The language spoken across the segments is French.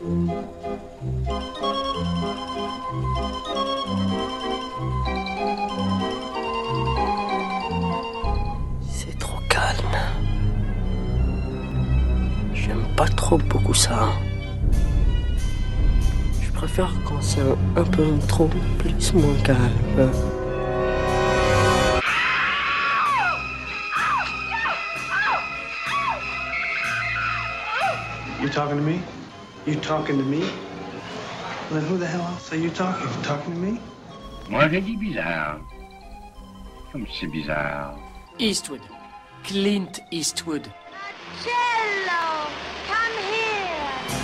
C'est trop calme. J'aime pas trop beaucoup ça. Je préfère quand c'est un peu trop plus moins calme. You talking to me? You talking to me? Well, who the hell else are you talking? You talking to me? Moi, j'ai dit bizarre. Comme c'est bizarre. Eastwood. Clint Eastwood. Cello, come here.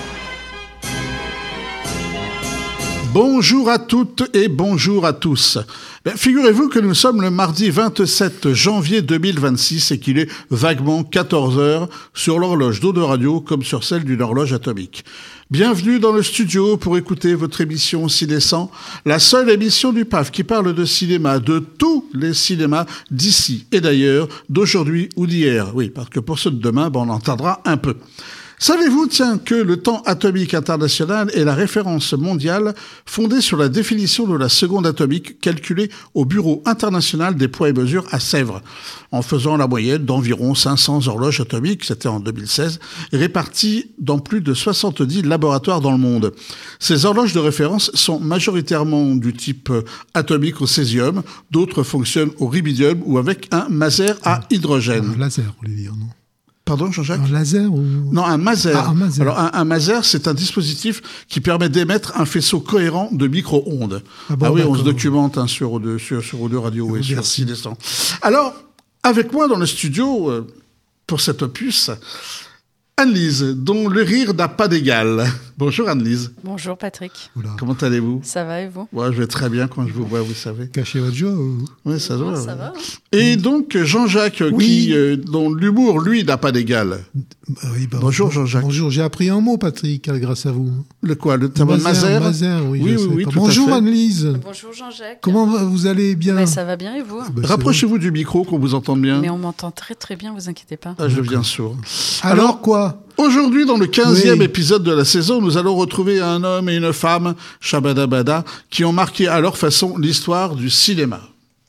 Bonjour à toutes et bonjour à tous. Figurez-vous que nous sommes le mardi 27 janvier 2026 et qu'il est vaguement 14h sur l'horloge d'Eau de Radio comme sur celle d'une horloge atomique. Bienvenue dans le studio pour écouter votre émission Ciné100, la seule émission du PAF qui parle de cinéma, de tous les cinémas d'ici et d'ailleurs, d'aujourd'hui ou d'hier. Oui, parce que pour ceux de demain, on entendra un peu. Savez-vous, que le temps atomique international est la référence mondiale fondée sur la définition de la seconde atomique calculée au Bureau international des poids et mesures à Sèvres, en faisant la moyenne d'environ 500 horloges atomiques, c'était en 2016, réparties dans plus de 70 laboratoires dans le monde. Ces horloges de référence sont majoritairement du type atomique au césium, d'autres fonctionnent au rubidium ou avec un maser à hydrogène. Un laser, vous voulez dire, non ? Pardon, Jean-Jacques ? Un laser ou... Non, un maser. Ah, un maser. Alors, un maser, c'est un dispositif qui permet d'émettre un faisceau cohérent de micro-ondes. Ah oui, d'accord. On se documente sur O2 Radio et sur Ciné100. Alors, avec moi dans le studio, pour cet opus, Anne-Lise, dont le rire n'a pas d'égal. Bonjour Anne-Lise. Bonjour Patrick. Oula. Comment allez-vous ? Ça va et vous ? Ouais, je vais très bien quand je vous vois, vous savez. Cachez votre joie ou... Oui, ça va. Ça va. Et donc Jean-Jacques, oui. dont l'humour, lui, n'a pas d'égal. Oui, bonjour Jean-Jacques. Bonjour, j'ai appris un mot, Patrick, grâce à vous. Le quoi ? Le terme maser ? Maser, oui. Oui, tout bonjour à fait. Anne-Lise. Bonjour Jean-Jacques. Comment vous allez bien ? Mais ça va bien et vous ? Rapprochez-vous du micro, qu'on vous entende bien. Mais on m'entend très très bien, vous inquiétez pas. Ah, je deviens sourd. Alors quoi ? Aujourd'hui, dans le 15e épisode de la saison, nous allons retrouver un homme et une femme, Shabadabada, qui ont marqué à leur façon l'histoire du cinéma.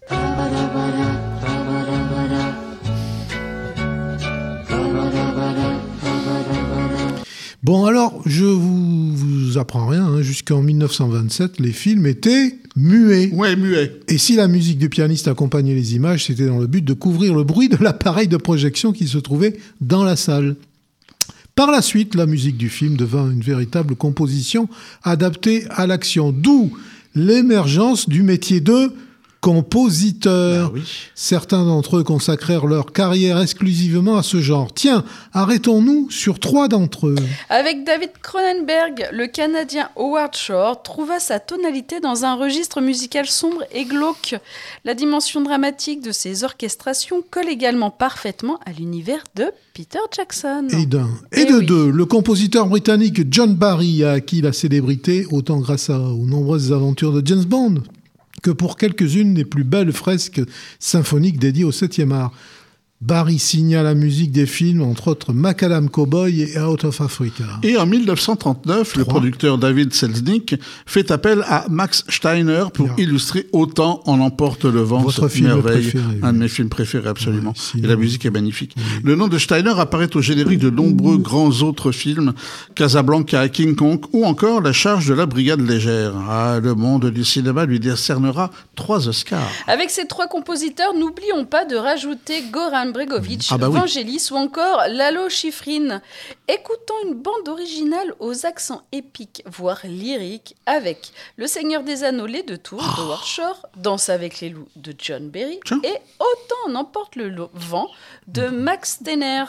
Bon, alors, je vous apprends rien. Jusqu'en 1927, les films étaient muets. Ouais, muets. Et si la musique du pianiste accompagnait les images, c'était dans le but de couvrir le bruit de l'appareil de projection qui se trouvait dans la salle. Par la suite, la musique du film devint une véritable composition adaptée à l'action, d'où l'émergence du métier de compositeurs. Ben oui. Certains d'entre eux consacrèrent leur carrière exclusivement à ce genre. Tiens, arrêtons-nous sur 3 d'entre eux. Avec David Cronenberg, le Canadien Howard Shore trouva sa tonalité dans un registre musical sombre et glauque. La dimension dramatique de ses orchestrations colle également parfaitement à l'univers de Peter Jackson. Et de deux, le compositeur britannique John Barry a acquis la célébrité autant grâce aux nombreuses aventures de James Bond que pour quelques-unes des plus belles fresques symphoniques dédiées au 7e art. Barry signa la musique des films, entre autres Macadam Cowboy et Out of Africa. Et en 1939, le producteur David Selznick fait appel à Max Steiner pour illustrer Autant en emporte le vent, votre cette film merveille, préféré. Un de mes films préférés absolument. Oui, et la musique est magnifique. Oui. Le nom de Steiner apparaît au générique de nombreux grands autres films, Casablanca, King Kong ou encore La charge de la brigade légère. Ah, le monde du cinéma lui décernera 3 Oscars. Avec ces 3 compositeurs, n'oublions pas de rajouter Goran Bregovic, Vangelis ou encore Lalo Schifrin. Écoutons une bande originale aux accents épiques, voire lyriques, avec Le Seigneur des Anneaux, Les Deux Tours de Howard Shore, Danse avec les loups de John Barry et Autant en emporte le vent de Max Steiner.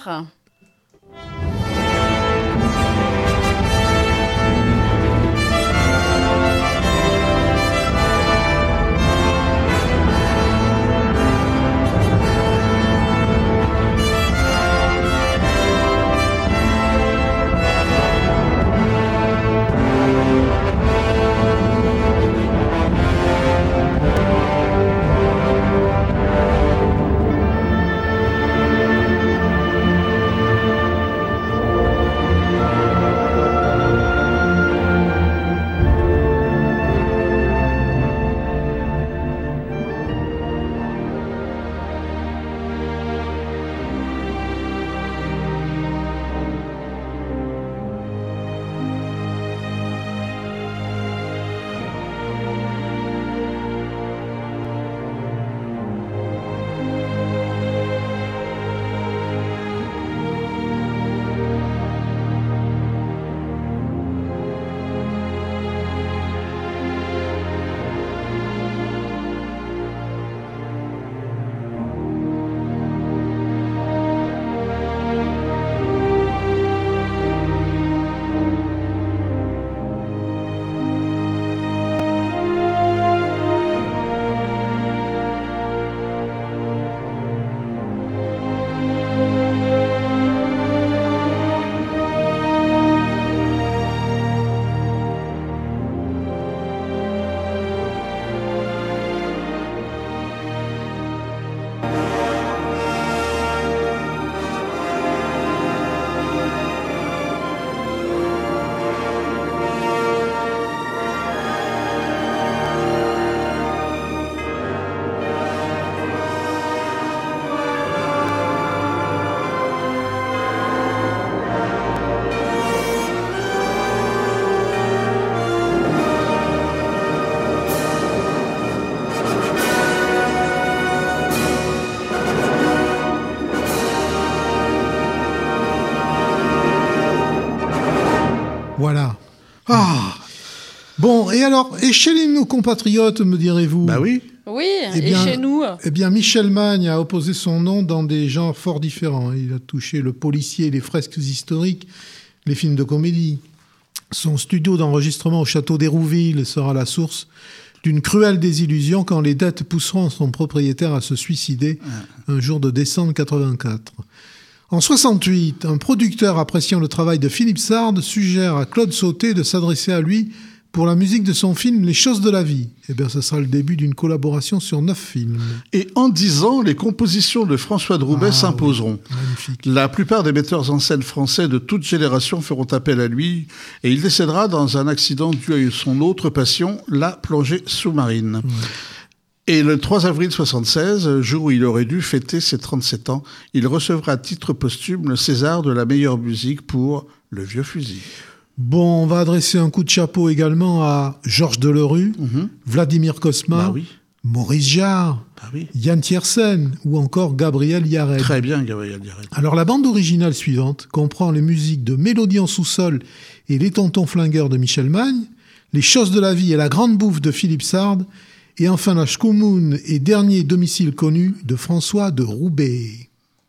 Voilà. Ah. Bon, et alors, et chez nos compatriotes, me direz-vous? Bah oui. Oui, et chez nous? Eh bien, Michel Magne a opposé son nom dans des genres fort différents. Il a touché le policier, les fresques historiques, les films de comédie. Son studio d'enregistrement au château d'Hérouville sera la source d'une cruelle désillusion quand les dettes pousseront son propriétaire à se suicider un jour de décembre 84. En 68, un producteur appréciant le travail de Philippe Sard suggère à Claude Sauté de s'adresser à lui pour la musique de son film Les choses de la vie. Eh bien, ce sera le début d'une collaboration sur 9 films. Et en 10 ans, les compositions de François Droubet s'imposeront. Oui, magnifique. La plupart des metteurs en scène français de toute génération feront appel à lui et il décédera dans un accident dû à son autre passion, la plongée sous-marine. Ouais. Et le 3 avril 1976, jour où il aurait dû fêter ses 37 ans, il recevra à titre posthume le César de la meilleure musique pour Le Vieux Fusil. Bon, on va adresser un coup de chapeau également à Georges Delerue, Vladimir Cosma, Maurice Jarre, Yann Tiersen ou encore Gabriel Yared. Très bien, Gabriel Yared. Alors, la bande originale suivante comprend les musiques de Mélodie en sous-sol et Les Tontons Flingueurs de Michel Magne, Les Choses de la vie et La Grande Bouffe de Philippe Sard, et enfin la Schkoumoun et Dernier domicile connu de François de Roubaix.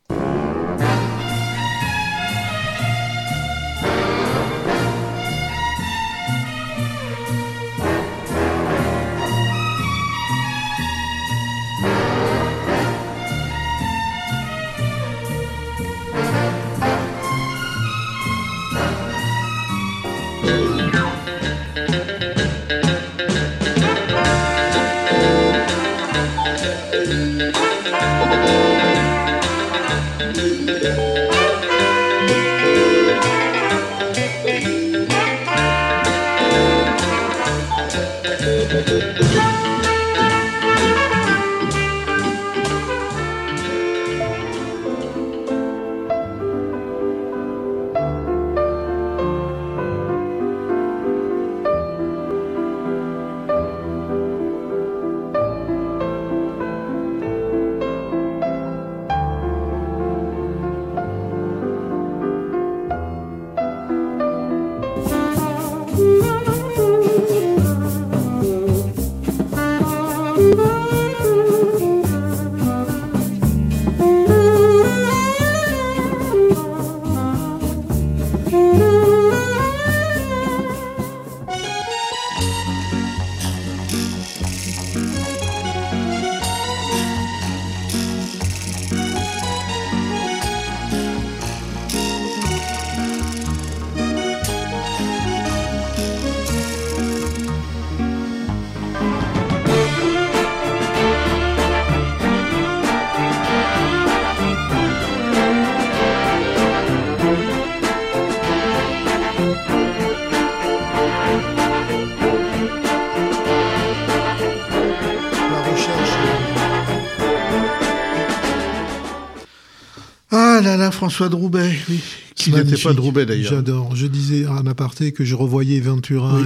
François Droubet, oui. Qui n'était pas Droubet d'ailleurs. J'adore. Je disais en aparté que je revoyais Ventura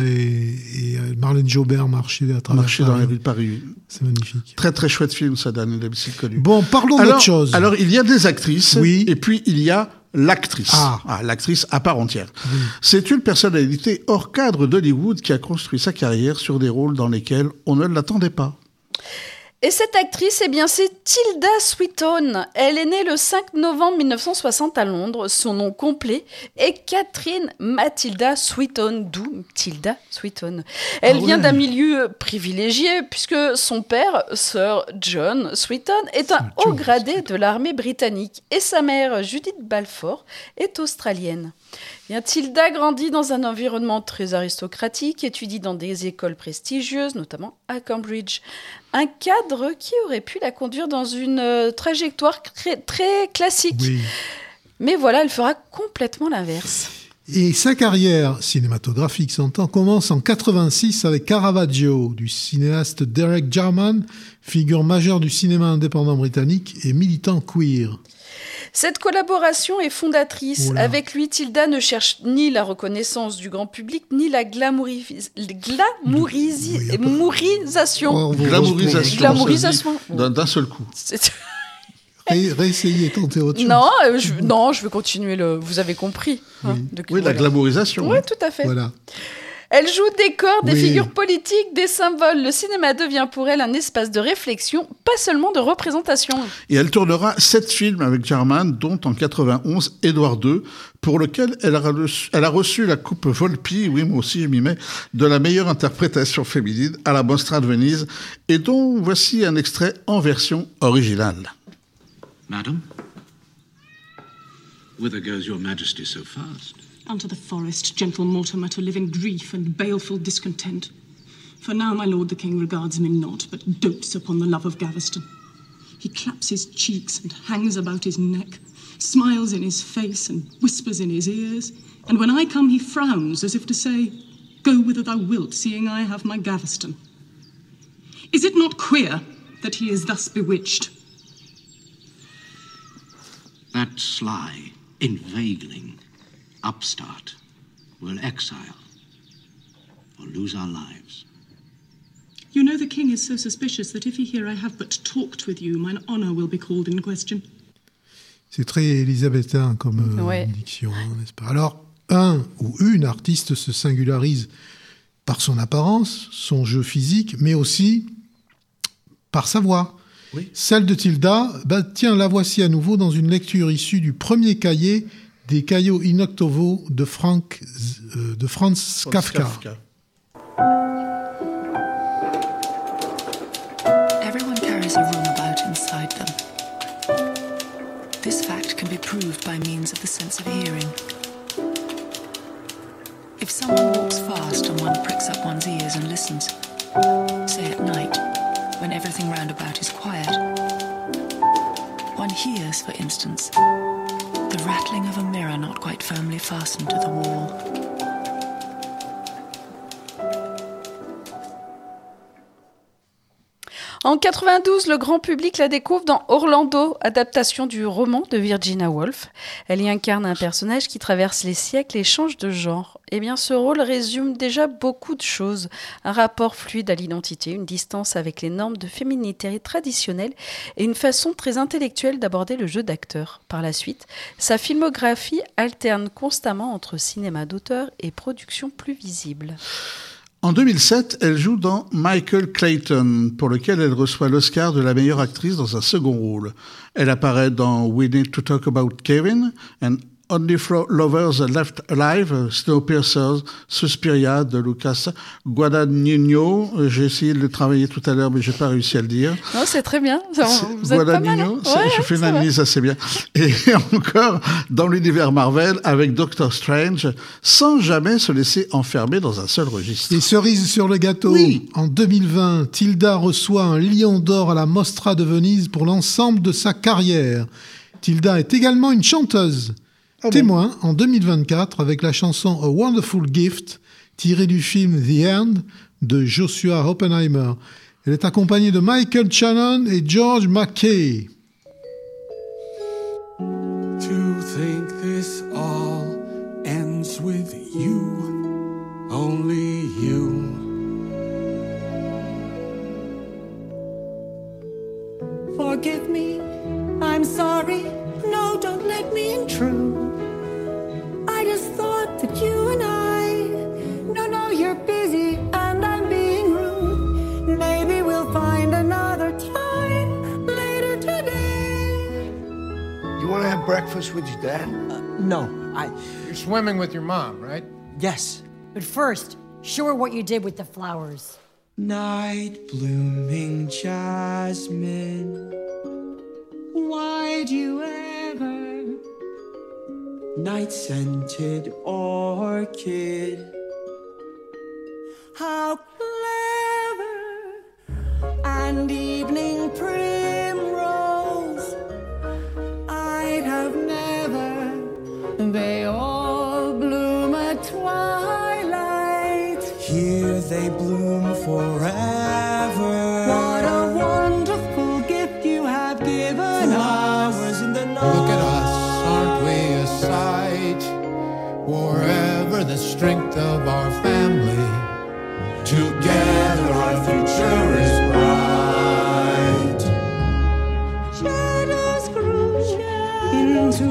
et Marlène Jobert marcher à travers Marcher dans les rues de Paris. C'est magnifique. Très très chouette film, ça, Dernier domicile connu. Bon, parlons d'autre chose. Alors, il y a des actrices, et puis il y a l'actrice. L'actrice à part entière. Oui. C'est une personnalité hors cadre d'Hollywood qui a construit sa carrière sur des rôles dans lesquels on ne l'attendait pas. Et cette actrice, eh bien, c'est Tilda Swinton. Elle est née le 5 novembre 1960 à Londres. Son nom complet est Catherine Matilda Swinton, d'où Tilda Swinton. Elle vient d'un milieu privilégié puisque son père, Sir John Swinton, est un haut gradé de l'armée britannique et sa mère, Judith Balfour, est australienne. Bien, Tilda grandit dans un environnement très aristocratique, étudie dans des écoles prestigieuses, notamment à Cambridge. Un cadre qui aurait pu la conduire dans une trajectoire très classique. Oui. Mais voilà, elle fera complètement l'inverse. Et sa carrière cinématographique, s'entend, commence en 86 avec Caravaggio, du cinéaste Derek Jarman, figure majeure du cinéma indépendant britannique et militant queer. Cette collaboration est fondatrice. Avec lui, Tilda ne cherche ni la reconnaissance du grand public, ni la glamourisation. D'un seul coup. Réessayez, tentez autre chose. Non, je veux continuer vous avez compris. Hein, la glamourisation. Oui, tout à fait. Voilà. Elle joue des corps, des figures politiques, des symboles. Le cinéma devient pour elle un espace de réflexion, pas seulement de représentation. Et elle tournera 7 films avec Jarman, dont en 91 Édouard II, pour lequel elle a reçu la coupe Volpi, oui moi aussi je m'y mets, de la meilleure interprétation féminine à la Mostra de Venise, et dont voici un extrait en version originale. Madam, whither goes your majesty so fast? Unto the forest, gentle Mortimer, to live in grief and baleful discontent. For now my lord the king regards me not, but dotes upon the love of Gaveston. He claps his cheeks and hangs about his neck, smiles in his face and whispers in his ears, and when I come he frowns as if to say, go whither thou wilt, seeing I have my Gaveston. Is it not queer that he is thus bewitched? That sly, inveigling upstart will exile or lose our lives. You know the king is so suspicious that if he hear I have but talked with you, mine honour will be called in question. C'est très élisabétain comme diction, n'est-ce pas? Alors, un ou une artiste se singularise par son apparence, son jeu physique, mais aussi par sa voix. Oui. Celle de Tilda, tiens, la voici à nouveau dans une lecture issue du premier cahier des Cahiers in octavo de Franz Kafka. Everyone carries a room about inside them. This fact can be proved by means of the sense of hearing. If someone walks fast and one pricks up one's ears and listens, say at night, when everything round about is quiet, one hears, for instance, the rattling of a mirror not quite firmly fastened to the wall. En 92, le grand public la découvre dans Orlando, adaptation du roman de Virginia Woolf. Elle y incarne un personnage qui traverse les siècles et change de genre. Eh bien, ce rôle résume déjà beaucoup de choses. Un rapport fluide à l'identité, une distance avec les normes de féminité traditionnelles et une façon très intellectuelle d'aborder le jeu d'acteur. Par la suite, sa filmographie alterne constamment entre cinéma d'auteur et production plus visible. En 2007, elle joue dans Michael Clayton, pour lequel elle reçoit l'Oscar de la meilleure actrice dans un second rôle. Elle apparaît dans We Need to Talk About Kevin and Only Lovers Left Alive, Snowpiercer, Suspiria de Lucas Guadagnino. J'ai essayé de le travailler tout à l'heure, mais j'ai pas réussi à le dire. Non, c'est très bien. Vous êtes pas mal, hein? Je fais une analyse assez bien. Et encore dans l'univers Marvel avec Doctor Strange, sans jamais se laisser enfermer dans un seul registre. Et cerise sur le gâteau, oui. En 2020, Tilda reçoit un Lion d'or à la Mostra de Venise pour l'ensemble de sa carrière. Tilda est également une chanteuse. Témoin en 2024 avec la chanson A Wonderful Gift tirée du film The End de Joshua Oppenheimer. Elle est accompagnée de Michael Shannon et George McKay. To think this all ends with you, only you. Forgive me, I'm sorry, no, don't let me intrude. I just thought that you and no, you're busy and I'm being rude. Maybe we'll find another time later today. You want to have breakfast with your dad? No, You're swimming with your mom, right? Yes. But first, show her what you did with the flowers. Night blooming jasmine, why'd you ever? Night scented orchid, How clever! And evening primrose, I'd have never. They all bloom at twilight. Here they bloom forever. What a wonderful gift you have given Flowers in the night. Look at us, aren't we a sight? Forever the strength of our family. Together our future is bright. Shadows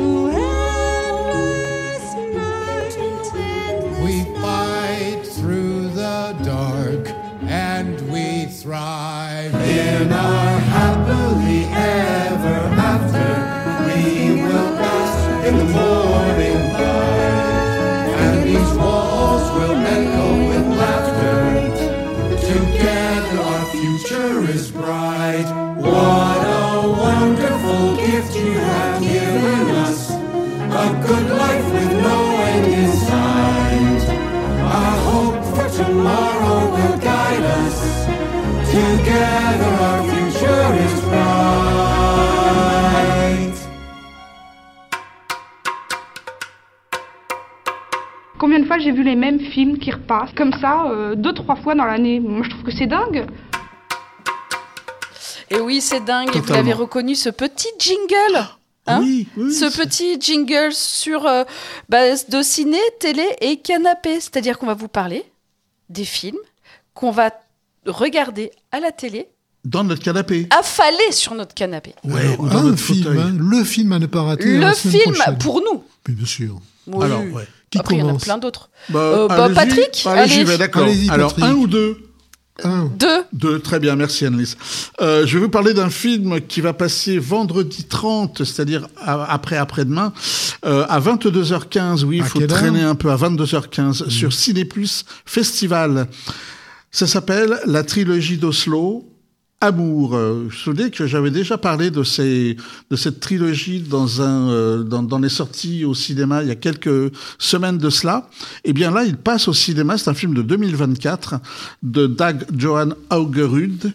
We fight through the dark and we thrive in our happily ever after. We will bask in the morning light, and these walls will echo with laughter. Together our future is bright. What a wonderful gift you have given us, a good life with no end in sight. Our hope for tomorrow will guide us. Together our future is bright. Combien de fois j'ai vu les mêmes films qui repassent comme ça, 2-3 fois dans l'année. Moi je trouve que c'est dingue. Et oui, c'est dingue. Totalement. Et vous l'avez reconnu, ce petit jingle. Hein, oui, ce petit jingle sur de ciné, télé et canapé. C'est-à-dire qu'on va vous parler des films qu'on va regarder à la télé. Dans notre canapé. Affalé sur notre canapé. Ouais, un film, le film à ne pas rater. Le film pour nous. Mais bien sûr. Oui. Alors, ouais. Qui après, commence ? Il y en a plein d'autres. Patrick, allez. J'y vais, d'accord. Allez-y, alors, Patrick. un ou deux ? Deux, très bien, merci Annelise. Je vais vous parler d'un film qui va passer vendredi 30, c'est-à-dire après-demain, à 22h15, oui, il faut traîner un peu, à 22h15, sur Ciné Plus Festival. Ça s'appelle la trilogie d'Oslo, Amour. Je me souviens que j'avais déjà parlé de cette trilogie dans les sorties au cinéma il y a quelques semaines de cela. Et bien là, il passe au cinéma. C'est un film de 2024 de Dag Johan Haugerud.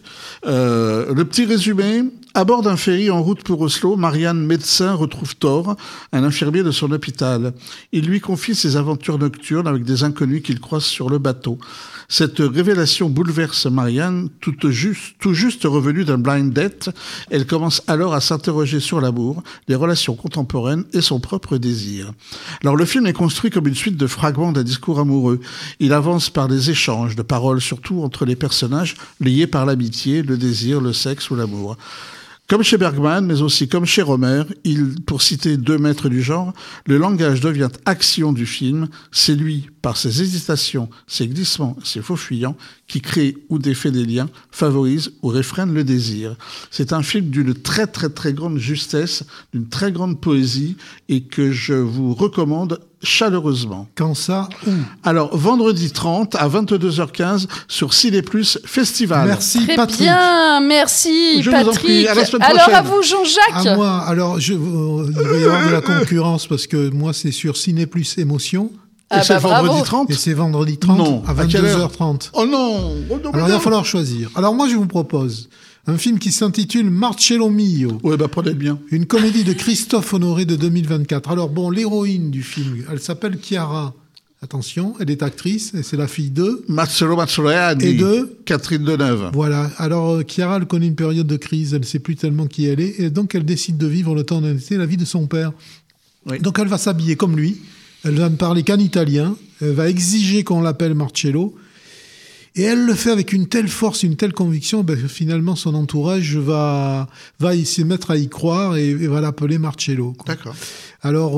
Le petit résumé. À bord d'un ferry en route pour Oslo, Marianne, médecin, retrouve Thor, un infirmier de son hôpital. Il lui confie ses aventures nocturnes avec des inconnus qu'il croise sur le bateau. Cette révélation bouleverse Marianne, tout juste revenue d'un blind date. Elle commence alors à s'interroger sur l'amour, les relations contemporaines et son propre désir. Alors le film est construit comme une suite de fragments d'un discours amoureux. Il avance par des échanges de paroles, surtout entre les personnages liés par l'amitié, le désir, le sexe ou l'amour. Comme chez Bergman, mais aussi comme chez Romer, pour citer deux maîtres du genre, le langage devient action du film. C'est lui, par ses hésitations, ses glissements, ses faux fuyants, qui crée ou défait des liens, favorise ou réfrène le désir. C'est un film d'une très très très grande justesse, d'une très grande poésie, et que je vous recommande chaleureusement. Quand ça, où ? Alors, vendredi 30 à 22h15 sur Ciné Plus Festival. Merci Très Patrick. Bien, merci Je Patrick. vous en prie, à la semaine alors prochaine. à vous Jean-Jacques. À moi, alors il va y avoir de la concurrence parce que moi c'est sur Ciné Plus Émotion. Et c'est vendredi 30 ? Et c'est vendredi 30 non, à 22h30. Oh non, alors il va falloir choisir. Alors moi je vous propose un film qui s'intitule Marcello Mio. Ouais, prenez bien. Une comédie de Christophe Honoré de 2024. Alors bon, l'héroïne du film, elle s'appelle Chiara. Attention, elle est actrice et c'est la fille de Marcello Mastroianni et de Catherine Deneuve. Voilà. Alors Chiara, elle connaît une période de crise, elle ne sait plus tellement qui elle est et donc elle décide de vivre le temps d'un été la vie de son père. Oui. Donc elle va s'habiller comme lui. Elle va ne parler qu'en italien. Elle va exiger qu'on l'appelle Marcello. Et elle le fait avec une telle force, une telle conviction, que finalement son entourage va se mettre à y croire et va l'appeler Marcello. Quoi. D'accord. Alors,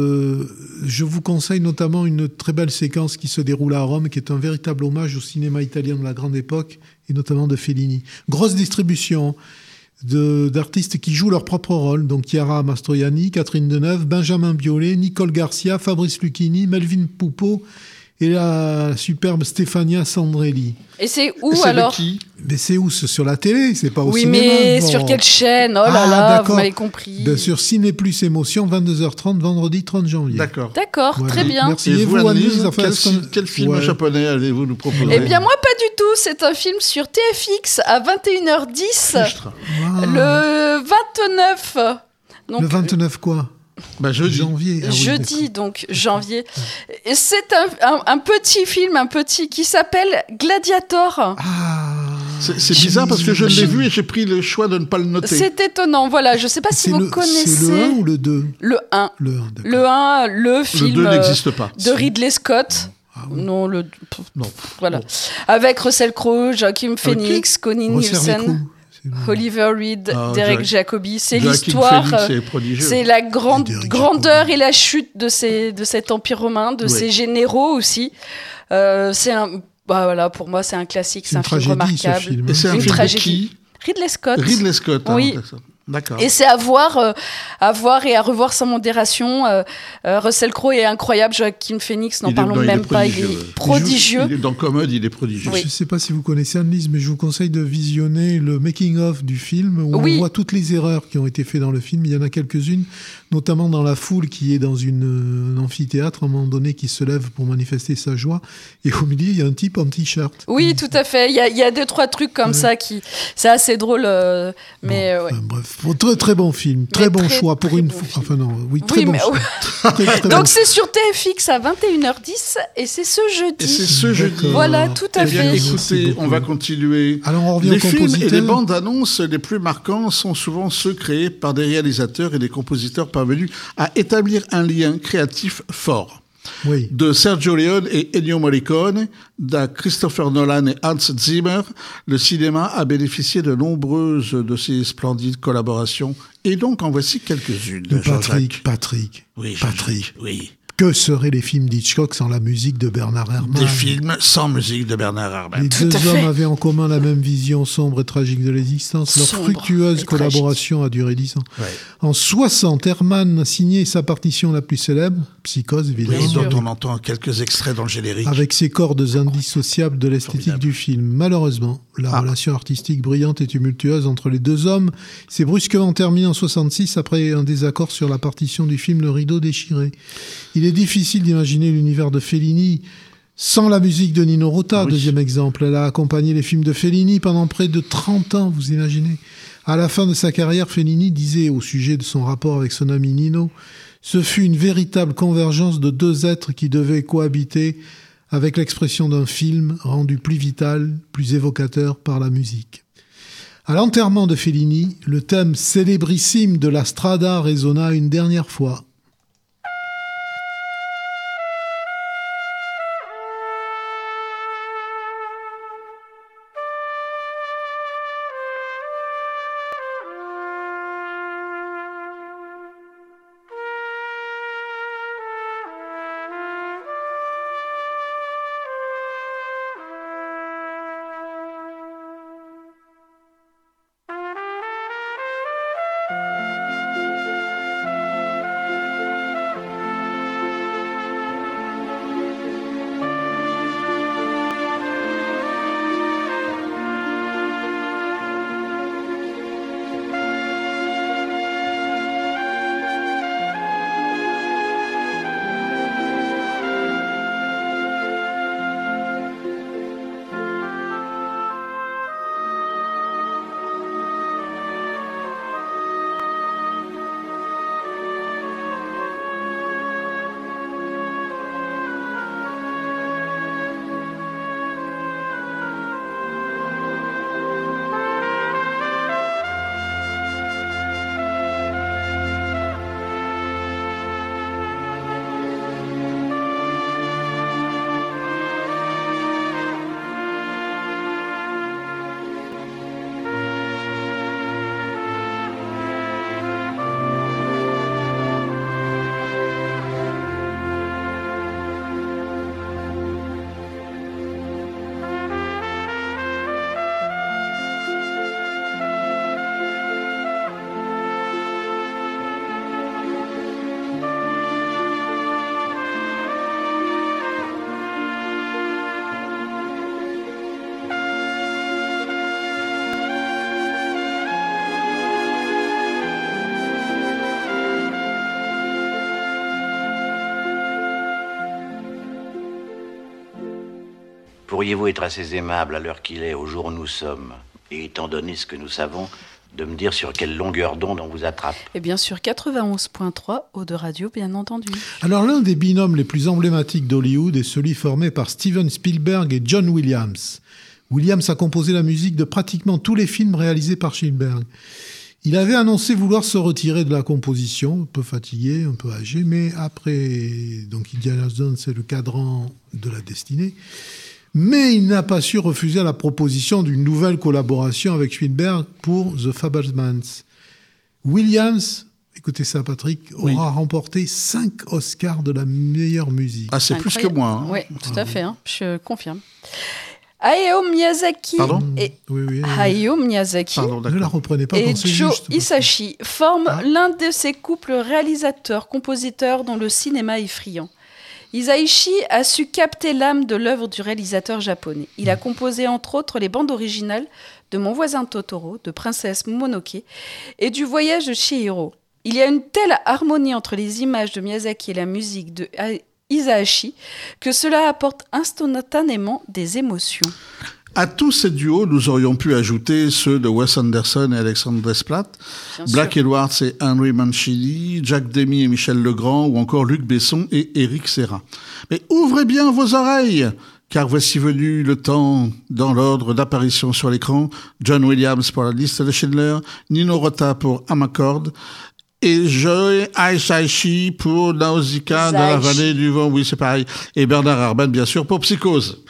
je vous conseille notamment une très belle séquence qui se déroule à Rome, qui est un véritable hommage au cinéma italien de la grande époque, et notamment de Fellini. Grosse distribution d'artistes qui jouent leur propre rôle. Donc Chiara Mastroianni, Catherine Deneuve, Benjamin Biolay, Nicole Garcia, Fabrice Lucchini, Melvin Poupeau et la superbe Stefania Sandrelli. Et c'est où alors ? Mais c'est où ? C'est sur la télé, c'est pas au cinéma. Oui, mais sur quelle chaîne ? Oh là là, d'accord. Vous m'avez compris. Ben, sur Ciné Plus Émotion, 22h30, vendredi 30 janvier. D'accord, voilà. Très bien. Merci. Et vous, Annelise, quel film japonais allez-vous nous proposer ? Eh bien, moi, pas du tout. C'est un film sur TFX à 21h10. Le 29. Donc, le 29 quoi ? Jeudi. Janvier. Jeudi, donc janvier. Et c'est un petit film, qui s'appelle Gladiator. C'est bizarre parce que je l'ai vu et j'ai pris le choix de ne pas le noter. C'est étonnant, voilà. Je ne sais pas si vous connaissez. C'est le 1 ou le 2 ? Le 1. Le film le 2 n'existe pas. De Ridley Scott. Oui. Non, voilà. Avec Russell Crowe, Joaquin Phoenix, Connie Nielsen. Oliver Reed, Derek Jacobi, c'est Joaquin l'histoire, Phoenix, c'est la grandeur et la chute de cet empire romain, de ses généraux aussi. C'est pour moi c'est un classique, c'est un film remarquable. Et c'est un film de qui ? Ridley Scott. Ridley Scott, oui. D'accord. Et c'est à voir et à revoir sans modération. Russell Crowe est incroyable, Joaquin Phoenix, n'en parlons même pas, il est prodigieux. Il est dans Commode, il est prodigieux. Oui. Je ne sais pas si vous connaissez Anne-Lise, mais je vous conseille de visionner le making-of du film, où on voit toutes les erreurs qui ont été faites dans le film. Il y en a quelques-unes, notamment dans la foule qui est dans un amphithéâtre, à un moment donné, qui se lève pour manifester sa joie. Et au milieu, il y a un type en t-shirt. Oui, tout à fait. Il y a 2-3 trucs comme ça qui... C'est assez drôle, mais... ouais. Bref. Très très bon film, très bon choix pour une fois. Enfin non, très bon choix. Donc c'est sur TFX à 21h10 et c'est ce jeudi. Voilà, tout à fait. Bien, écoutez, on va continuer. Alors on revient les aux compositeurs. films et les bandes annonces les plus marquants sont souvent ceux créés par des réalisateurs et des compositeurs parvenus à établir un lien créatif fort. Oui. De Sergio Leone et Ennio Morricone, de Christopher Nolan et Hans Zimmer, le cinéma a bénéficié de nombreuses de ces splendides collaborations. Et donc, en voici quelques-unes. Patrick. Oui, Patrick. Oui. Que seraient les films d'Hitchcock sans la musique de Bernard Herrmann ? Des films sans musique de Bernard Herrmann. Les deux hommes avaient en commun la même vision sombre et tragique de l'existence. Leur fructueuse collaboration a duré 10 ans. Ouais. En 60, Herrmann a signé sa partition la plus célèbre, Psychose évidemment. Oui, dont on entend quelques extraits dans le générique. Avec ses cordes indissociables de l'esthétique du film. Malheureusement, la relation artistique brillante et tumultueuse entre les deux hommes s'est brusquement terminée en 66 après un désaccord sur la partition du film Le Rideau déchiré. Il est difficile d'imaginer l'univers de Fellini sans la musique de Nino Rota, deuxième exemple. Elle a accompagné les films de Fellini pendant près de 30 ans, vous imaginez. À la fin de sa carrière, Fellini disait au sujet de son rapport avec son ami Nino, « Ce fut une véritable convergence de deux êtres qui devaient cohabiter avec l'expression d'un film rendu plus vital, plus évocateur par la musique. » À l'enterrement de Fellini, le thème célébrissime de la Strada résonna une dernière fois. Pourriez-vous être assez aimable à l'heure qu'il est, au jour où nous sommes, et étant donné ce que nous savons, de me dire sur quelle longueur d'onde on vous attrape ? Et bien sûr, 91.3, Eau de Radio, bien entendu. Alors, l'un des binômes les plus emblématiques d'Hollywood est celui formé par Steven Spielberg et John Williams. Williams a composé la musique de pratiquement tous les films réalisés par Spielberg. Il avait annoncé vouloir se retirer de la composition, un peu fatigué, un peu âgé, mais après, donc Indiana Jones, c'est le cadran de la destinée. mais il n'a pas su refuser la proposition d'une nouvelle collaboration avec Spielberg pour The Fabelmans. Williams, écoutez ça Patrick, aura remporté 5 Oscars de la meilleure musique. Ah, c'est plus que moi. Oui, tout à fait, je confirme. Hayao Miyazaki ne la reprenez pas et Joe Hisaishi forment l'un de ces couples réalisateurs-compositeurs dont le cinéma est friand. Hisaishi a su capter l'âme de l'œuvre du réalisateur japonais. Il a composé entre autres les bandes originales de Mon voisin Totoro, de Princesse Mononoke et du Voyage de Chihiro. Il y a une telle harmonie entre les images de Miyazaki et la musique de Hisaishi que cela apporte instantanément des émotions. À tous ces duos, nous aurions pu ajouter ceux de Wes Anderson et Alexandre Desplat, Black Edwards et Henry Mancini, Jack Demy et Michel Legrand, ou encore Luc Besson et Éric Serra. Mais ouvrez bien vos oreilles, car voici venu le temps, dans l'ordre d'apparition sur l'écran, John Williams pour La liste de Schindler, Nino Rota pour Amarcord, et Joe Hisaishi pour Nausicaa dans la vallée du vent, oui c'est pareil, et Bernard Herrmann bien sûr pour Psychose.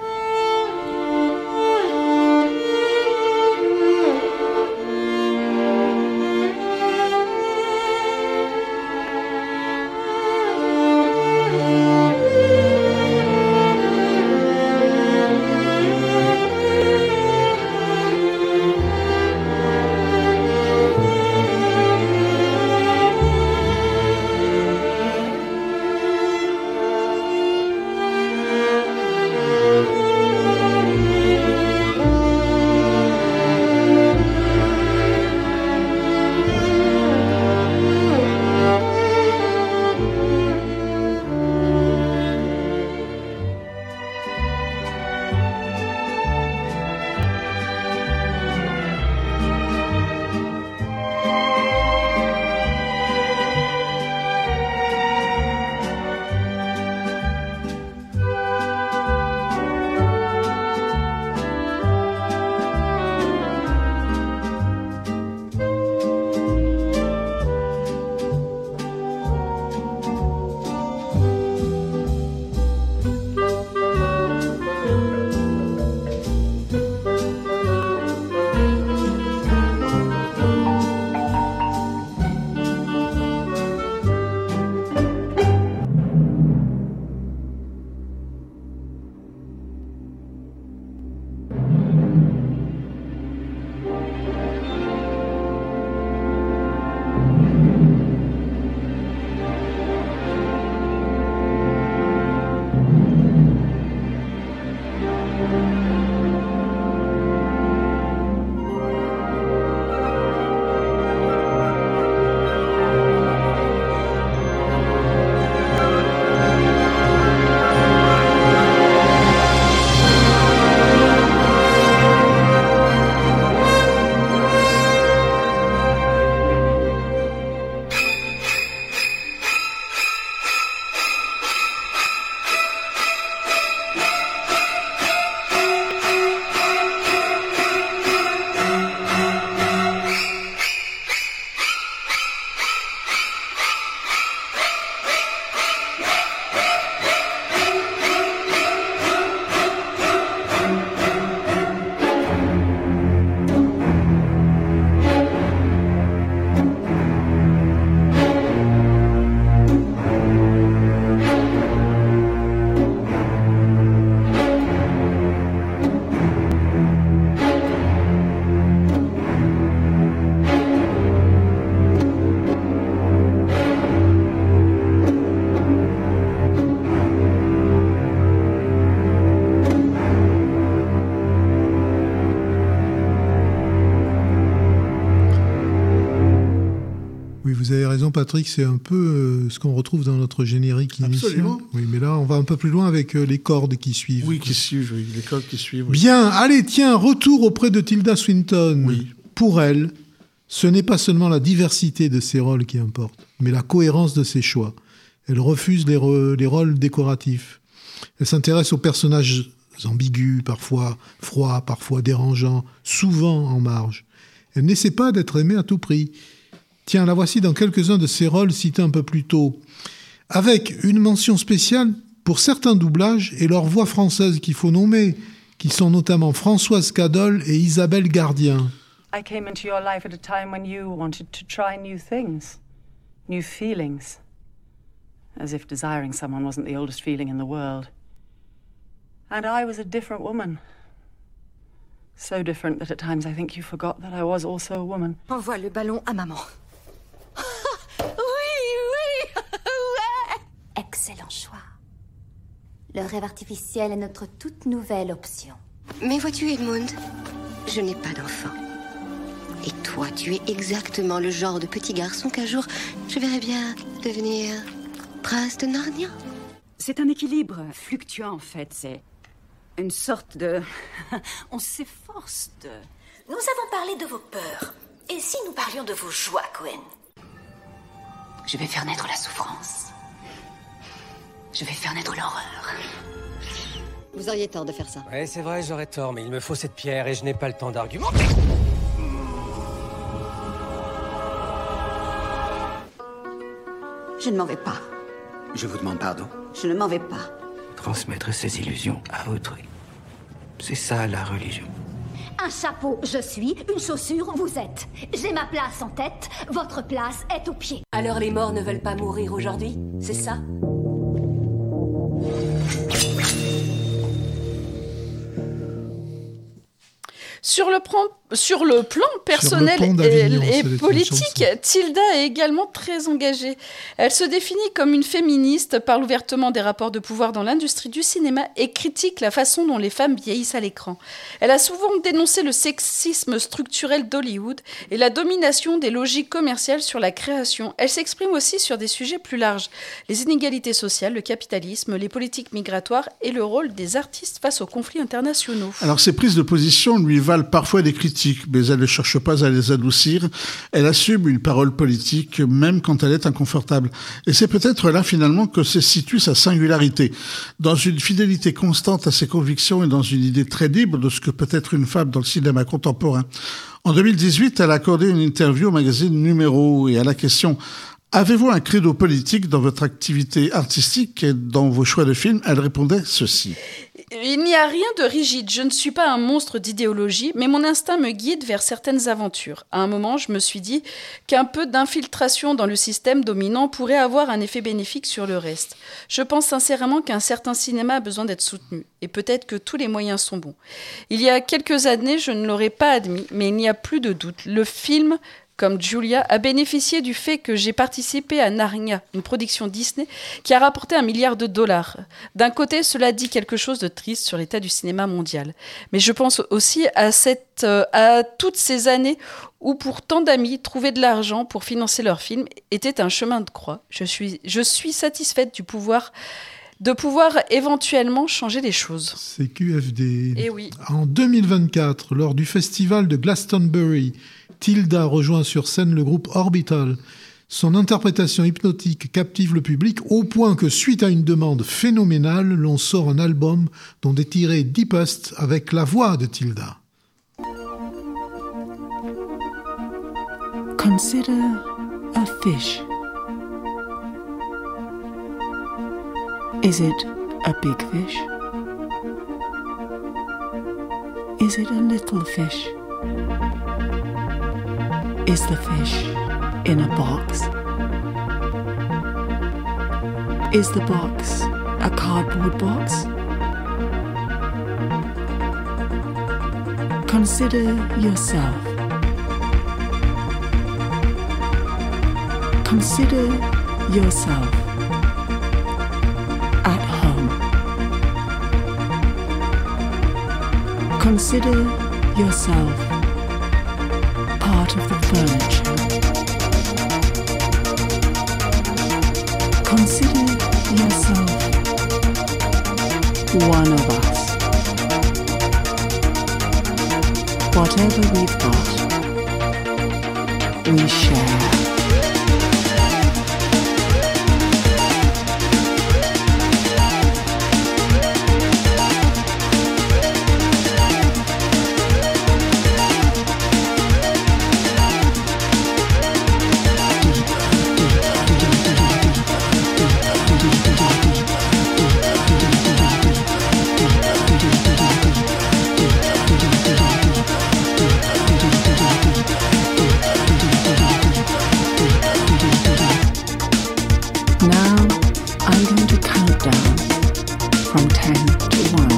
Vous avez raison, Patrick, c'est un peu ce qu'on retrouve dans notre générique initial. Absolument. Oui, mais là, on va un peu plus loin avec les cordes qui suivent. Oui, les cordes qui suivent. Oui. Bien, allez, tiens, retour auprès de Tilda Swinton. Oui. Pour elle, ce n'est pas seulement la diversité de ses rôles qui importe, mais la cohérence de ses choix. Elle refuse les rôles décoratifs. Elle s'intéresse aux personnages ambigus, parfois froids, parfois dérangeants, souvent en marge. Elle n'essaie pas d'être aimée à tout prix. Tiens, la voici dans quelques-uns de ses rôles cités un peu plus tôt, avec une mention spéciale pour certains doublages et leurs voix françaises qu'il faut nommer, qui sont notamment Françoise Cadol et Isabelle Gardien. I came into your life at a time when you wanted to try new things, new feelings. As if desiring someone wasn't the oldest feeling in the world. And I was a different woman. So different that at times I think you forgot that I was also a woman. Envoie le ballon à maman. Oui, ouais. Excellent choix. Le rêve artificiel est notre toute nouvelle option. Mais vois-tu, Edmund, je n'ai pas d'enfant. Et toi, tu es exactement le genre de petit garçon qu'un jour, je verrais bien devenir prince de Narnia. C'est un équilibre fluctuant, en fait. C'est une sorte de... On s'efforce de... Nous avons parlé de vos peurs. Et si nous parlions de vos joies, Cohen? Je vais faire naître la souffrance. Je vais faire naître l'horreur. Vous auriez tort de faire ça. Ouais, c'est vrai, j'aurais tort, mais il me faut cette pierre et je n'ai pas le temps d'argumenter. Je ne m'en vais pas. Je vous demande pardon. Je ne m'en vais pas. Transmettre ses illusions à autrui. C'est ça, la religion. Un chapeau, je suis. Une chaussure, vous êtes. J'ai ma place en tête. Votre place est aux pieds. Alors les morts ne veulent pas mourir aujourd'hui, c'est ça? Sur le plan personnel et politique, Tilda est également très engagée. Elle se définit comme une féministe, parle ouvertement des rapports de pouvoir dans l'industrie du cinéma et critique la façon dont les femmes vieillissent à l'écran. Elle a souvent dénoncé le sexisme structurel d'Hollywood et la domination des logiques commerciales sur la création. Elle s'exprime aussi sur des sujets plus larges, les inégalités sociales, le capitalisme, les politiques migratoires et le rôle des artistes face aux conflits internationaux. Alors ces prises de position lui valent parfois des critiques, mais elle ne cherche pas à les adoucir. Elle assume une parole politique, même quand elle est inconfortable. Et c'est peut-être là, finalement, que se situe sa singularité. Dans une fidélité constante à ses convictions et dans une idée très libre de ce que peut être une femme dans le cinéma contemporain. En 2018, elle a accordé une interview au magazine Numéro et à la question « Avez-vous un credo politique dans votre activité artistique et dans vos choix de films ?» Elle répondait ceci. Il n'y a rien de rigide, je ne suis pas un monstre d'idéologie, mais mon instinct me guide vers certaines aventures. À un moment, je me suis dit qu'un peu d'infiltration dans le système dominant pourrait avoir un effet bénéfique sur le reste. Je pense sincèrement qu'un certain cinéma a besoin d'être soutenu, et peut-être que tous les moyens sont bons. Il y a quelques années, je ne l'aurais pas admis, mais il n'y a plus de doute. Le film, comme Julia, a bénéficié du fait que j'ai participé à Narnia, une production Disney qui a rapporté $1 milliard. D'un côté, cela dit quelque chose de triste sur l'état du cinéma mondial. Mais je pense aussi à toutes ces années où, pour tant d'amis, trouver de l'argent pour financer leurs films était un chemin de croix. Je suis satisfaite de pouvoir éventuellement changer les choses. C'est QFD. Eh oui. En 2024, lors du festival de Glastonbury, Tilda rejoint sur scène le groupe Orbital. Son interprétation hypnotique captive le public au point que, suite à une demande phénoménale, l'on sort un album dont est tiré Deepest avec la voix de Tilda. Consider a fish. Is it a big fish? Is it a little fish? Is the fish in a box? Is the box a cardboard box? Consider yourself. Consider yourself at home. Consider yourself part of the furniture. Consider yourself one of us. Whatever we've got, we share. I'm going to count down from 10 to 1.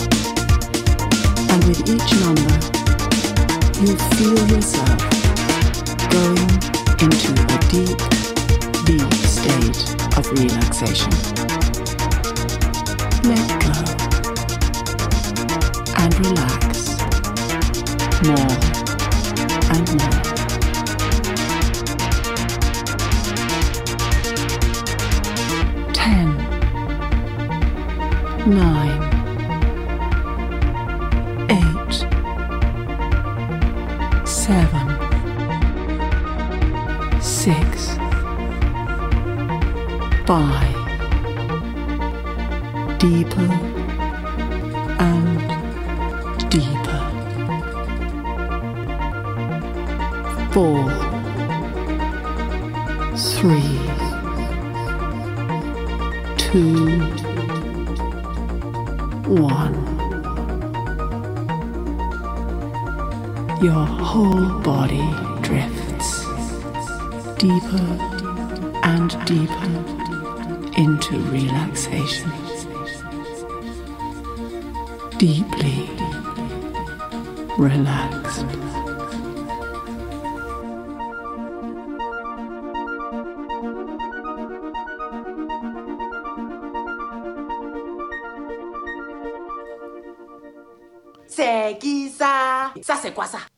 And with each number, you feel yourself going into a deep, deep state of relaxation. Let go and relax more and more. 10, 9, 8, 7, 6, 5. Deeper and deeper. 4, 3, 2, 1. Your whole body drifts deeper and deeper into relaxation. Deeply relaxed. C'est qui ça? Ça, c'est quoi ça?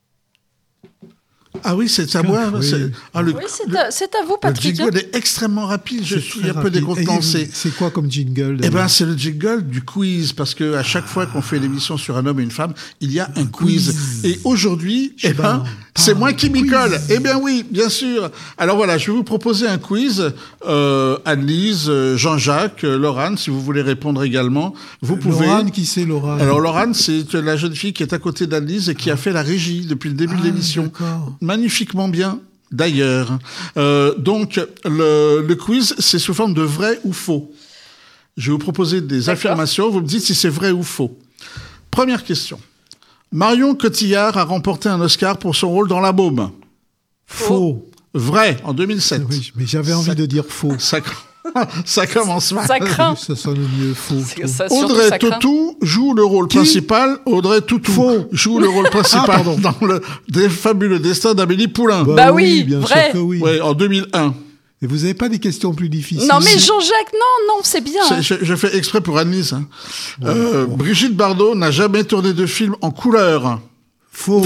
Ah oui, c'est à moi. Oui. C'est à vous, Patrick. Le jingle est extrêmement rapide. Je suis un peu décontenancé. C'est quoi comme jingle? Eh ben, c'est le jingle du quiz, parce que à chaque fois qu'on fait l'émission sur un homme et une femme, il y a un quiz. Et aujourd'hui, c'est moi qui m'y colle. Eh bien oui, bien sûr. Alors voilà, je vais vous proposer un quiz. Anne-Lise, Jean-Jacques, Laurane, si vous voulez répondre également, vous pouvez. Laurane, qui c'est Laurane? Alors Laurane, c'est la jeune fille qui est à côté d'Anne-Lise et qui a fait la régie depuis le début de l'émission. D'accord. Magnifiquement bien, d'ailleurs. Donc, le quiz, c'est sous forme de vrai ou faux. Je vais vous proposer des affirmations, vous me dites si c'est vrai ou faux. Première question. Marion Cotillard a remporté un Oscar pour son rôle dans La Môme. Faux. Vrai, en 2007. Oui, mais j'avais envie de dire faux. Ça commence mal. Ça craint. Ça sonne mieux faux. Audrey Tautou joue le rôle principal. Audrey Tautou joue le rôle principal dans le fabuleux destin d'Amélie Poulain. Bah oui, bien vrai. sûr que oui. Ouais, en 2001. Et vous n'avez pas des questions plus difficiles? Non, mais Jean-Jacques, non, c'est bien. Je fais exprès pour Anne-Lise. Brigitte Bardot n'a jamais tourné de film en couleur. Faux.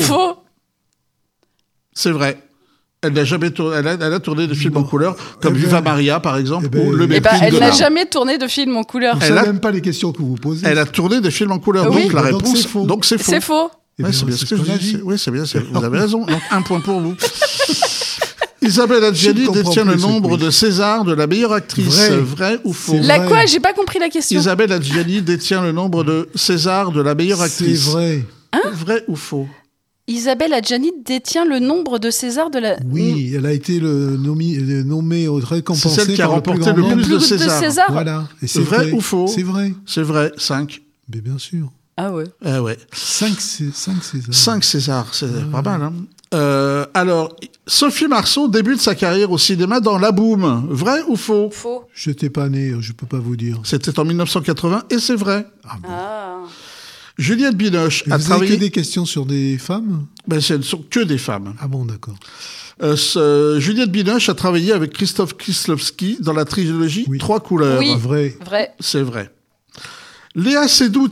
C'est vrai. Elle n'a jamais tourné, elle a tourné de films en couleur, comme Viva Maria, par exemple, ou Le Mépris de elle n'a l'art. jamais tourné de film en couleur. Je ne sais même pas les questions que vous posez. Elle a tourné des films en couleur, Oui. donc la Donc réponse, c'est faux. donc c'est faux. C'est faux. Ouais, c'est bien ce que je dis. Oui, c'est bien, vous avez raison. Donc, un point pour vous. Isabelle Adjani détient le nombre de César de la meilleure actrice. Vrai ou faux? La quoi? J'ai pas compris la question. Isabelle Adjani détient le nombre de César de la meilleure actrice. C'est vrai. Vrai ou faux? Isabelle Adjani détient le nombre de César de la... Oui, elle a été nommée récompensée. C'est celle qui a par remporté le plus de César. Voilà. Et c'est vrai ou faux? C'est vrai. C'est vrai. 5. Mais bien sûr. Ah ouais. Ah ouais. 5 Césars. 5 Césars, c'est pas mal. Hein. Alors, Sophie Marceau débute sa carrière au cinéma dans La Boum. Vrai ou faux? Faux. Je n'étais pas né, je peux pas vous dire. C'était en 1980 et c'est vrai. Ah bon. Juliette Binoche a vous travaillé... avez que des questions sur des femmes? Ce ne sont que des femmes. Ah bon, d'accord. Juliette Binoche a travaillé avec Christophe Kieslowski dans la trilogie Trois couleurs. Oui, vrai. C'est vrai. Léa Seydoux,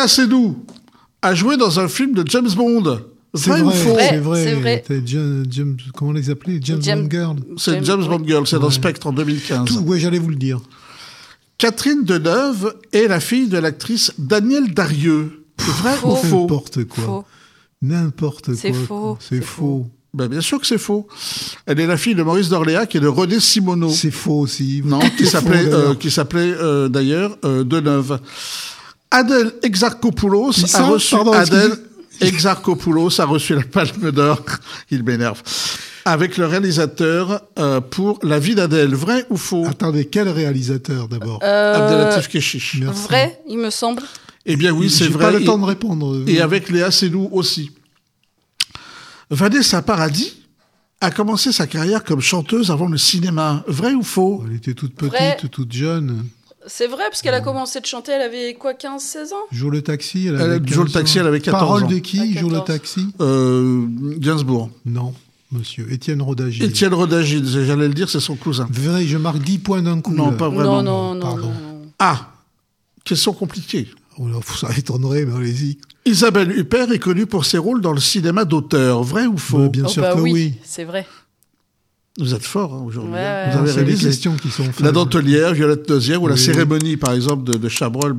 a joué dans un film de James Bond. Vrai ou faux? C'est vrai. C'est vrai. James, comment les appelait? James Bond Girl. C'est James Bond Girl, c'est dans Spectre en 2015. Oui, j'allais vous le dire. Catherine Deneuve est la fille de l'actrice Danielle Darieux. Vrai ou faux? N'importe quoi. Faux. N'importe quoi. C'est faux. C'est faux. Ben, bien sûr que c'est faux. Elle est la fille de Maurice d'Orléac et de René Simoneau. C'est faux aussi. Non, qui s'appelait d'ailleurs Deneuve. Adèle Exarchopoulos a reçu Exarchopoulos a reçu la Palme d'Or. Il m'énerve. Avec le réalisateur pour La vie d'Adèle. Vrai ou faux? Attendez, quel réalisateur d'abord? Abdelatif Kechiche. Merci. Vrai, il me semble. Eh bien oui, c'est J'ai vrai. pas le temps de répondre. Et avec Léa Seydoux aussi. Vanessa Paradis a commencé sa carrière comme chanteuse avant le cinéma. Vrai ou faux? Elle était toute petite, Vrai. toute jeune. C'est vrai, parce qu'elle a commencé de chanter, elle avait quoi, 15-16 ans? Joue le taxi, elle avait 14 Parole ans. de qui, Joue le taxi Gainsbourg. Non, monsieur. Étienne Rodagil. Étienne Rodagil, j'allais le dire, c'est son cousin. Vrai, je marque 10 points d'un coup. Non, là. pas vraiment. Non. Ah, question compliquée. Oh là, ça étonnerait, mais allez-y. Isabelle Huppert est connue pour ses rôles dans le cinéma d'auteur. Vrai ou faux? Bien sûr que oui. C'est vrai. Vous êtes fort aujourd'hui. Ouais, vous avez c'est les questions qui sont faites. La Dentelière, Violette Nozière ou la cérémonie, par exemple, de Chabrol.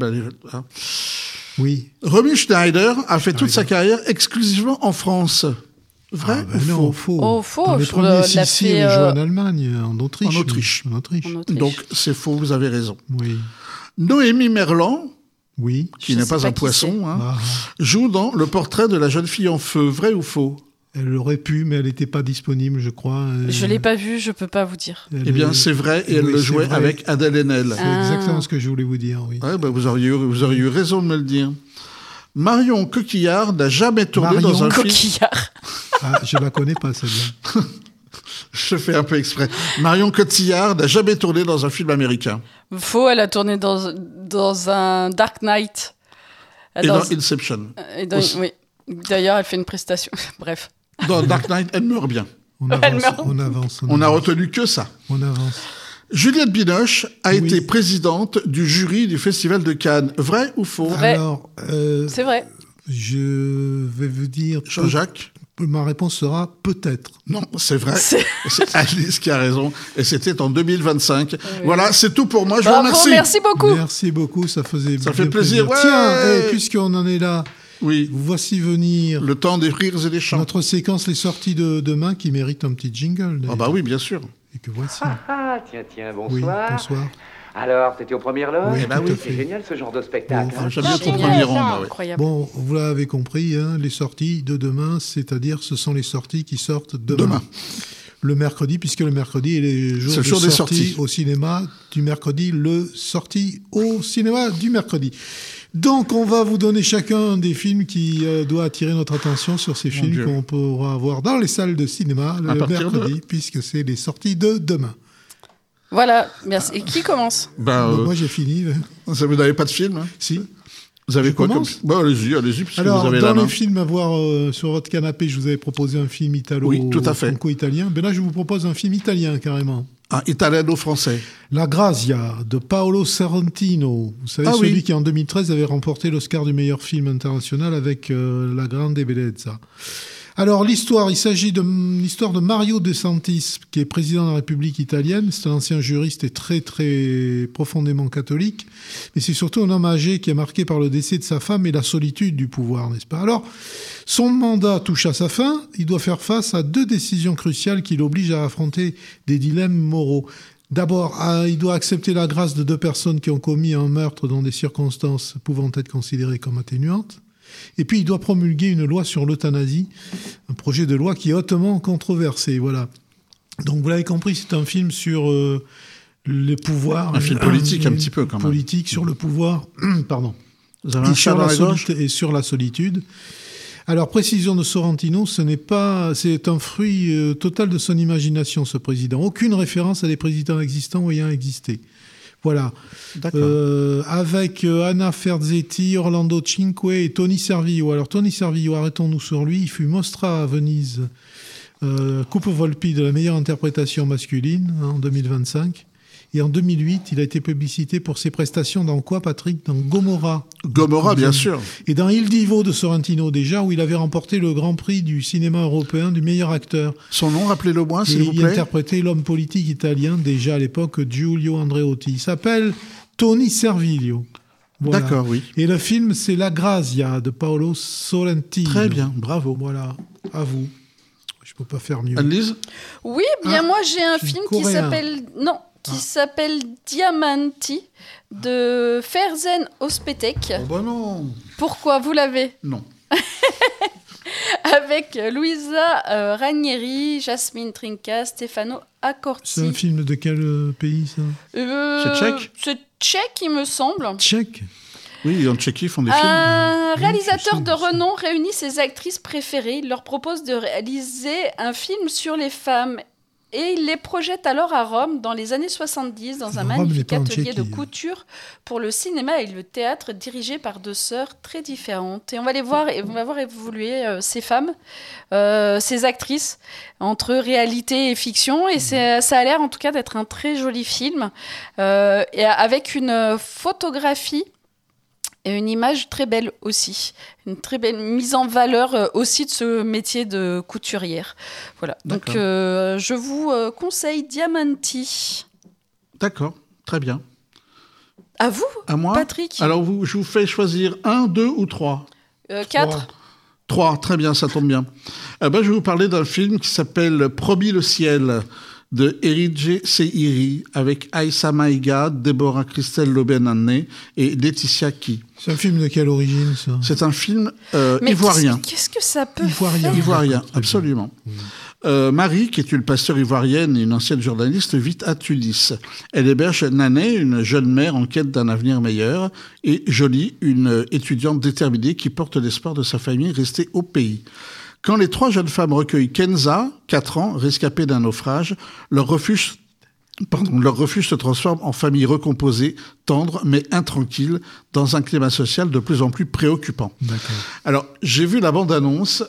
Oui. Romy Schneider a fait toute sa carrière exclusivement en France. Vrai ou non, faux? Oh, faux. Dans les premiers Sissi, elle joue en Allemagne, en Autriche. En Autriche. Oui. Donc, c'est faux, vous avez raison. Oui. Noémie Merlan, oui. qui n'est pas un poisson, joue dans Le portrait de la jeune fille en feu. Vrai ou faux? Elle aurait pu, mais elle n'était pas disponible, je crois. Je ne l'ai pas vue, je ne peux pas vous dire. Eh bien, c'est vrai, et elle le jouait avec Adèle Haenel. C'est exactement ce que je voulais vous dire, oui. Ouais, vous auriez eu raison de me le dire. Marion Cotillard n'a jamais tourné dans un film... Je la connais pas, celle-là. Je fais un peu exprès. Marion Cotillard n'a jamais tourné dans un film américain. Faux, elle a tourné dans un Dark Knight. Et dans Inception. Oui. D'ailleurs, elle fait une prestation. Bref. Dans Dark Knight, elle meurt bien. On avance. On n'a retenu que ça. On avance. Juliette Binoche a été présidente du jury du Festival de Cannes. Vrai ou faux? Vrai. Alors, c'est vrai. Je vais vous dire... Jean-Jacques? Ma réponse sera peut-être. Non, c'est vrai. C'est Alice qui a raison. Et c'était en 2025. Oui. Voilà, c'est tout pour moi. Je vous remercie. Merci beaucoup. Merci beaucoup. Ça fait plaisir. Ouais. Tiens, puisqu'on en est là, oui. Voici venir... Le temps des rires et des chants. Notre séquence Les sorties de demain qui mérite un petit jingle. Ah bah oui, bien sûr. Et que voici. Tiens, bonsoir. Oui, bonsoir. Alors, t'étais aux premières loges? Oui, c'est génial ce genre de spectacle. J'aime bien ton premier rang. Bon, vous l'avez compris, les sorties de demain, c'est-à-dire ce sont les sorties qui sortent demain. Le mercredi, puisque le mercredi est le jour de sortie au cinéma du mercredi, le sortie au cinéma du mercredi. Donc, on va vous donner chacun des films qui doivent attirer notre attention sur ces films qu'on pourra voir dans les salles de cinéma le mercredi, puisque c'est les sorties de demain. Voilà, merci. Et qui commence? Moi, j'ai fini. Vous n'avez pas de film? Si. Vous avez quoi comme... Allez-y, puisque alors, vous avez dans la main. les films à voir sur votre canapé, je vous avais proposé un film franco-italien. Ben là, je vous propose un film italien, carrément. Un italiano-français. La Grazia, de Paolo Sorrentino. Vous savez, celui qui, en 2013, avait remporté l'Oscar du meilleur film international avec La Grande Bellezza. Alors, l'histoire, il s'agit de l'histoire de Mario De Santis, qui est président de la République italienne. C'est un ancien juriste et très, très profondément catholique. Mais c'est surtout un homme âgé qui est marqué par le décès de sa femme et la solitude du pouvoir, n'est-ce pas? Alors, son mandat touche à sa fin. Il doit faire face à 2 décisions cruciales qui l'obligent à affronter des dilemmes moraux. D'abord, il doit accepter la grâce de 2 personnes qui ont commis un meurtre dans des circonstances pouvant être considérées comme atténuantes. Et puis, il doit promulguer une loi sur l'euthanasie, un projet de loi qui est hautement controversé. Voilà. Donc, vous l'avez compris, c'est un film sur le pouvoir. Un film politique, un petit peu, quand même. Politique sur le pouvoir, pardon. Vous avez un chat dans la gorge ? Et sur la solitude. Alors, précision de Sorrentino, c'est un fruit total de son imagination, ce président. Aucune référence à des présidents existants ou ayant existé. Voilà. Avec Anna Ferzetti, Orlando Cinque et Tony Servillo. Alors, Tony Servillo, arrêtons-nous sur lui. Il fut Mostra à Venise, Coupe Volpi de la meilleure interprétation masculine en 2025. Et en 2008, il a été publicité pour ses prestations dans quoi, Patrick? Dans Gomorrah. Gomorrah, bien sûr. Et dans Il Divo de Sorrentino, déjà, où il avait remporté le Grand Prix du cinéma européen du meilleur acteur. Son nom, rappelez-le-moi, s'il vous plaît. Il interprétait l'homme politique italien, déjà à l'époque, Giulio Andreotti. Il s'appelle Tony Servillo. Voilà. D'accord, oui. Et le film, c'est La Grazia de Paolo Sorrentino. Très bien, bravo. Voilà, à vous. Je peux pas faire mieux. Anne-Lise ? Oui, bien moi j'ai un film qui s'appelle... Non, qui s'appelle Diamanti de Ferzen Ospetek. Oh bah non. Pourquoi? Vous l'avez? Non. Avec Luisa Ranieri, Jasmine Trinca, Stefano Accorti. C'est un film de quel pays, ça? C'est tchèque? C'est tchèque, il me semble. Tchèque? Oui, en Tchéquie, ils font des films. Un réalisateur de renom réunit ses actrices préférées. Il leur propose de réaliser un film sur les femmes. Et il les projette alors à Rome dans les années 70 dans un magnifique atelier de couture pour le cinéma et le théâtre dirigé par 2 sœurs très différentes. Et on va voir évoluer ces femmes, ces actrices, entre réalité et fiction. Et ça a l'air en tout cas d'être un très joli film et avec une photographie et une image très belle aussi. Une très belle mise en valeur aussi de ce métier de couturière. Voilà. Donc, je vous conseille Diamanti. D'accord, très bien. À vous, à moi, Patrick. Alors, je vous fais choisir 1, 2 ou 3 4. 3, très bien, ça tombe bien. Je vais vous parler d'un film qui s'appelle Promis le ciel, de Eridje Seiri, avec Aïssa Maïga, Déborah Christelle Lobenanné et Laetitia Ki. C'est un film de quelle origine, ça ? C'est un film ivoirien. Qu'est-ce que ça peut Ivoirien, absolument. Marie, qui est une passeure ivoirienne et une ancienne journaliste, vit à Tunis. Elle héberge Nané, une jeune mère en quête d'un avenir meilleur, et Jolie, une étudiante déterminée qui porte l'espoir de sa famille restée au pays. Quand les 3 jeunes femmes recueillent Kenza, 4 ans, rescapée d'un naufrage, leur refuge se transforme en famille recomposée, tendre mais intranquille, dans un climat social de plus en plus préoccupant. D'accord. Alors, j'ai vu la bande-annonce...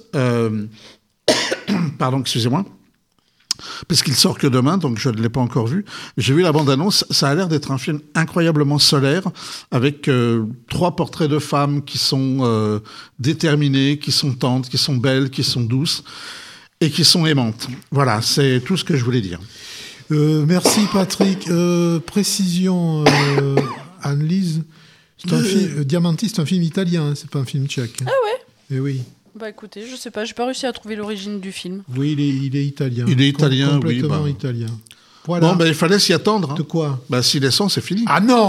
Pardon, excusez-moi. Parce qu'il sort que demain, donc je ne l'ai pas encore vu. J'ai vu la bande-annonce, ça a l'air d'être un film incroyablement solaire, avec 3 portraits de femmes qui sont déterminées, qui sont tendres, qui sont belles, qui sont douces et qui sont aimantes. Voilà, c'est tout ce que je voulais dire. Merci Patrick. Précision, Anne-Lise, Diamanti, c'est un film italien, c'est pas un film tchèque. Ah ouais ? Eh oui. Bah écoutez, je sais pas, j'ai pas réussi à trouver l'origine du film. Oui, il est italien. Il est italien, complètement italien. Voilà. Bon, il fallait s'y attendre. De quoi ? S'il est sans, c'est fini. Ah non !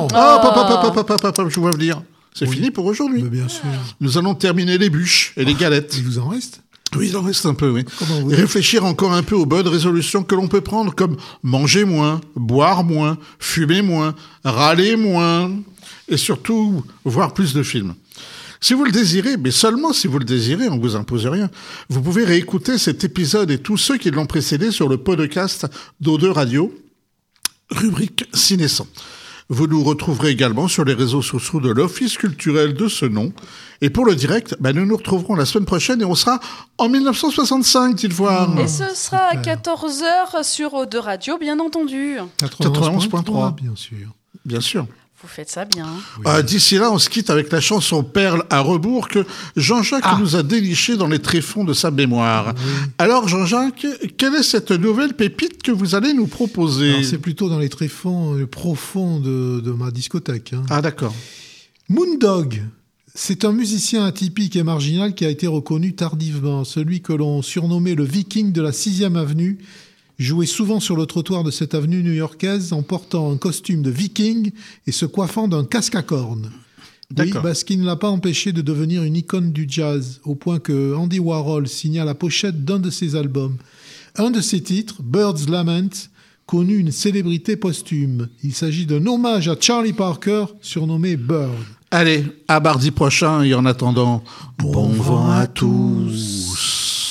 Je vois venir. C'est fini pour aujourd'hui. Mais bien sûr. Nous allons terminer les bûches et les galettes. Il vous en reste ? Oui, il en reste un peu, oui. Et réfléchir encore un peu aux bonnes résolutions que l'on peut prendre, comme manger moins, boire moins, fumer moins, râler moins, et surtout voir plus de films. Si vous le désirez, mais seulement si vous le désirez, on ne vous impose rien, vous pouvez réécouter cet épisode et tous ceux qui l'ont précédé sur le podcast d'O2 Radio, rubrique Ciné100. Vous nous retrouverez également sur les réseaux sociaux de l'Office culturel de ce nom. Et pour le direct, nous nous retrouverons la semaine prochaine et on sera en 1965, dites voir. Et ce sera à 14h sur O2 Radio, bien entendu. 91.3, bien sûr. Bien sûr. Vous faites ça bien. Oui. D'ici là, on se quitte avec la chanson Perle à rebours que Jean-Jacques nous a dénichée dans les tréfonds de sa mémoire. Oui. Alors, Jean-Jacques, quelle est cette nouvelle pépite que vous allez nous proposer ? Alors, c'est plutôt dans les tréfonds profonds de ma discothèque. Ah, d'accord. Moondog, c'est un musicien atypique et marginal qui a été reconnu tardivement. Celui que l'on surnommait le Viking de la 6e avenue, jouait souvent sur le trottoir de cette avenue new-yorkaise en portant un costume de viking et se coiffant d'un casque à cornes. Oui, ce qui ne l'a pas empêché de devenir une icône du jazz, au point que Andy Warhol signa la pochette d'un de ses albums. Un de ses titres, Bird's Lament, connut une célébrité posthume. Il s'agit d'un hommage à Charlie Parker, surnommé Bird. Allez, à mardi prochain et en attendant, bon vent à tous.